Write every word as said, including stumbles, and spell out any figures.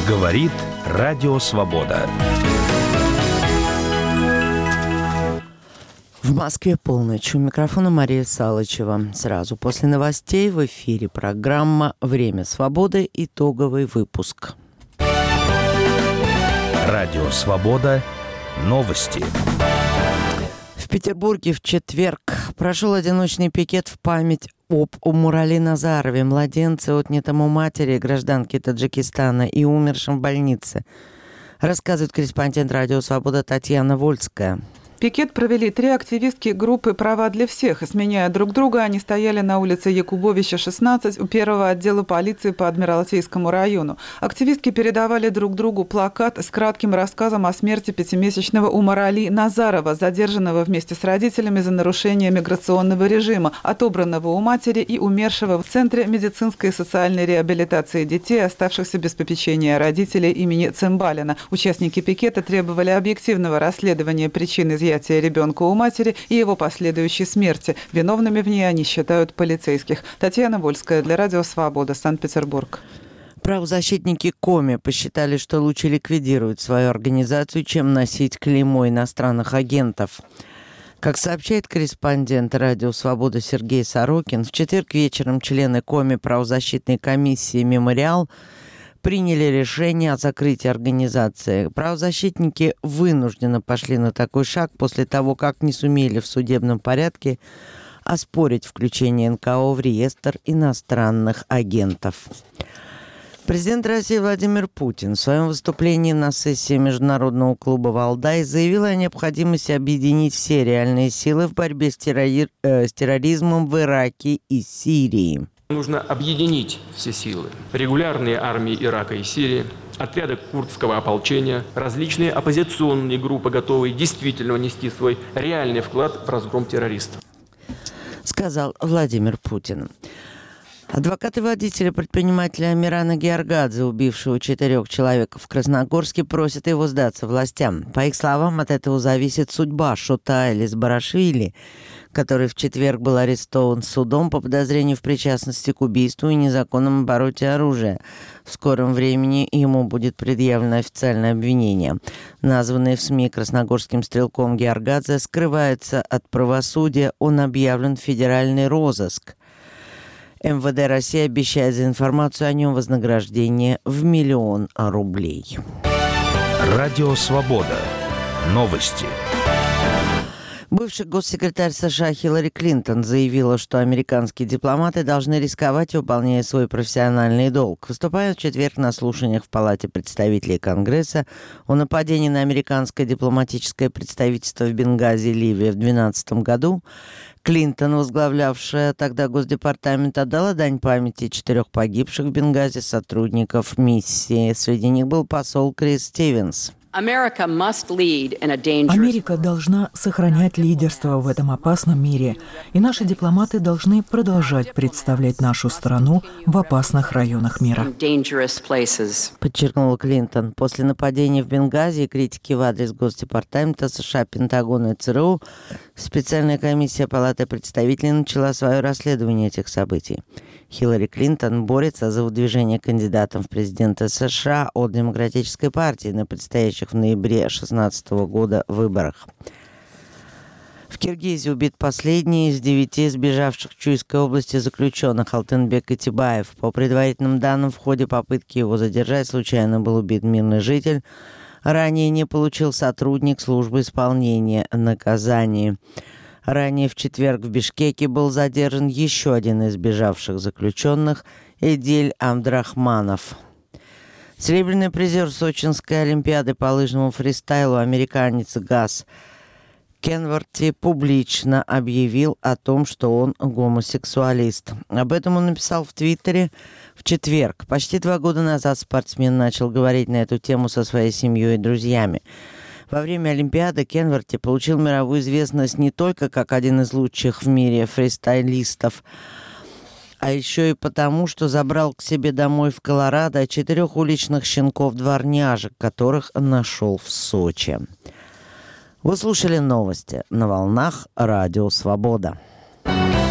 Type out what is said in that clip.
Говорит Радио Свобода. В Москве полночь. У микрофона Мария Салычева. Сразу после новостей в эфире программа «Время свободы». Итоговый выпуск. Радио Свобода. Новости. В Петербурге в четверг прошел одиночный пикет в память об Умурали Назарове, младенце, отнятому матери гражданки Таджикистана и умершем в больнице. Рассказывает корреспондент Радио Свобода Татьяна Вольская. Пикет провели три активистки группы «Права для всех». Сменяя друг друга, они стояли на улице Якубовича, шестнадцать, у первого отдела полиции по Адмиралтейскому району. Активистки передавали друг другу плакат с кратким рассказом о смерти пятимесячного Умурали Назарова, задержанного вместе с родителями за нарушение миграционного режима, отобранного у матери и умершего в Центре медицинской и социальной реабилитации детей, оставшихся без попечения родителей имени Цымбалина. Участники пикета требовали объективного расследования причин изъятия ребенка у матери и его последующей смерти. Виновными в ней они считают полицейских. Татьяна Вольская для Радио Свобода, Санкт-Петербург. Правозащитники Коми посчитали, что лучше ликвидировать свою организацию, чем носить клеймо иностранных агентов. Как сообщает корреспондент Радио Свобода Сергей Сорокин, в четверг вечером члены Коми правозащитной комиссии «Мемориал» приняли решение о закрытии организации. Правозащитники вынужденно пошли на такой шаг после того, как не сумели в судебном порядке оспорить включение эн ка о в реестр иностранных агентов. Президент России Владимир Путин в своем выступлении на сессии Международного клуба «Валдай» заявил о необходимости объединить все реальные силы в борьбе с, террори... э, с терроризмом в Ираке и Сирии. Нужно объединить все силы. Регулярные армии Ирака и Сирии, отряды курдского ополчения, различные оппозиционные группы, готовые действительно внести свой реальный вклад в разгром террористов. Сказал Владимир Путин. Адвокаты водителя предпринимателя Амирана Георгадзе, убившего четырех человек в Красногорске, просят его сдаться властям. По их словам, от этого зависит судьба Шота Элис-Барашвили, который в четверг был арестован судом по подозрению в причастности к убийству и незаконном обороте оружия. В скором времени ему будет предъявлено официальное обвинение. Названный в СМИ красногорским стрелком Георгадзе скрывается от правосудия, он объявлен в федеральный розыск. эм вэ дэ России обещает за информацию о нем вознаграждение в миллион рублей. Радио Свобода. Новости. Бывший госсекретарь США Хиллари Клинтон заявила, что американские дипломаты должны рисковать, выполняя свой профессиональный долг. Выступая в четверг на слушаниях в Палате представителей Конгресса о нападении на американское дипломатическое представительство в Бенгази, Ливия, в две тысячи двенадцатом году, Клинтон, возглавлявшая тогда Госдепартамент, отдала дань памяти четырех погибших в Бенгази сотрудников миссии. Среди них был посол Крис Стивенс. Америка должна сохранять лидерство в этом опасном мире, и наши дипломаты должны продолжать представлять нашу страну в опасных районах мира. Подчеркнула Клинтон. После нападения в Бенгази и критики в адрес Госдепартамента США, Пентагона и цэ эр у, специальная комиссия Палаты представителей начала свое расследование этих событий. Хиллари Клинтон борется за выдвижение кандидатом в президенты США от Демократической партии на предстоящих в ноябре две тысячи шестнадцатого года выборах. В Киргизии убит последний из девяти сбежавших в Чуйской области заключенных Алтынбек Итибаев. По предварительным данным, в ходе попытки его задержать случайно был убит мирный житель. Ранее не получил сотрудник службы исполнения наказаний. Ранее в четверг в Бишкеке был задержан еще один из сбежавших заключенных – Эдиль Абдрахманов. Серебряный призер Сочинской олимпиады по лыжному фристайлу, американец Газ Кенворти, публично объявил о том, что он гомосексуалист. Об этом он написал в Твиттере в четверг. Почти два года назад спортсмен начал говорить на эту тему со своей семьей и друзьями. Во время Олимпиады Кенворти получил мировую известность не только как один из лучших в мире фристайлистов, а еще и потому, что забрал к себе домой в Колорадо четырех уличных щенков-дворняжек, которых нашел в Сочи. Вы слушали новости на волнах Радио Свобода.